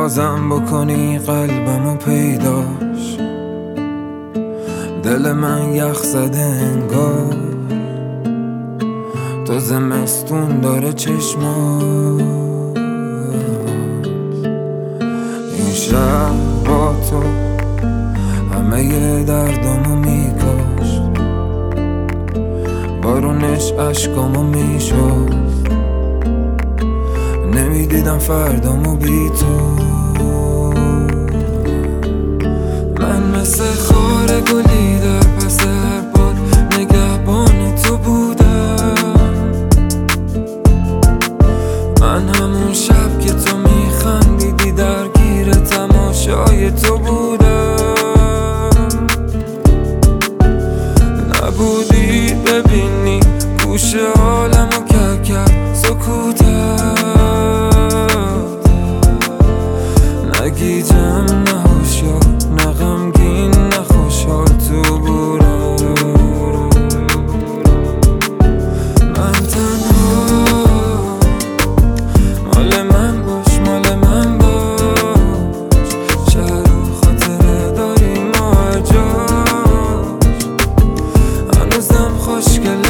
بازم بکنی قلبمو پیداش، دل من یخ زده انگار تو زمستون داره چشمات. این شهر با تو همه دردامو میکاشت، بارونش عشقامو میشد، نمیدیدم فردامو بی تو. من مثل خار گلی در پس هر باد نگهبان تو بودم. من همون شب که تو میخندیدی درگیر تماشای تو بودم. نبودی ببینی گوش عالمو کرد سکوتت، نگیجم نه هوشیار نه غمگین نه خوشحال تو بودم. من تنها مال من باش مال من باش، شهر و خاطره داریم ما هر جاش، هنوزم خوشگله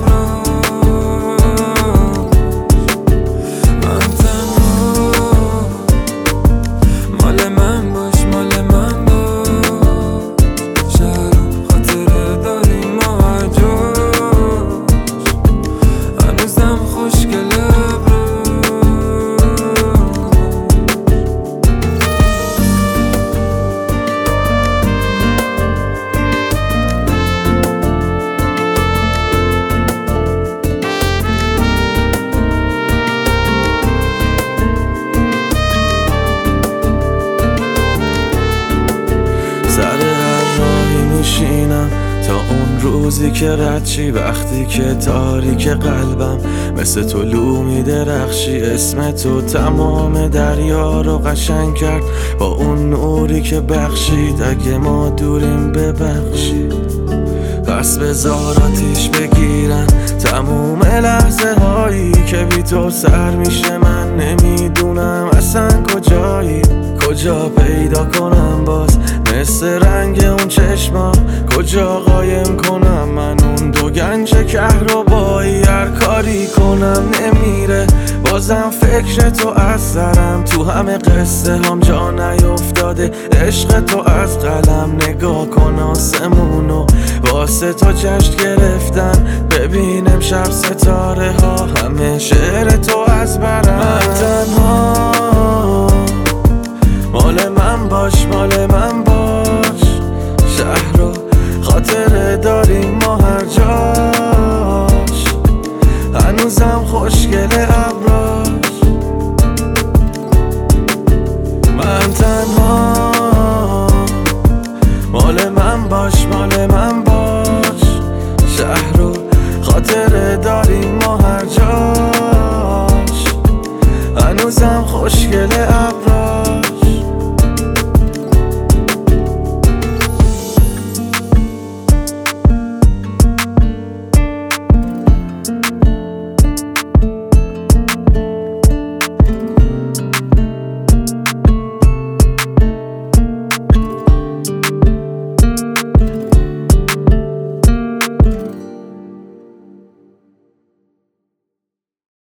سر هر راهی میشینم تا اون روزی که رد چی، وقتی که تاریک قلبم مثل طلوع میدرخشی. اسم تو تمام دریا رو قشنگ کرد با اون نوری که بخشید. اگه ما دوریم ببخشید، پس بذار آتیش بگیرن تموم لحظه هایی که بی تو سر میشه. من نمیدونم اصلا کجایی، کجا پیدا کنم باز مثل رنگ اون چشما، کجا قایم کنم من اون دو گنج کهربایی. هر کاری کنم نمیره، بازم فکر تو از سرم، تو همه قصه هم جا نیفتاده عشق تو از قلم. نگاه کن آسمونو واسه تو جشن گرفتن، ببین امشب ستاره ها همه شعر تو از برم. من تنها مال من باش مال من باش، شهر رو خاطره داریم ما هر جاش، هنوزم خوشگله ابراش. من تنها مال من باش مال من باش، شهر رو خاطره داریم ما هر جاش، هنوزم خوشگله ابراش.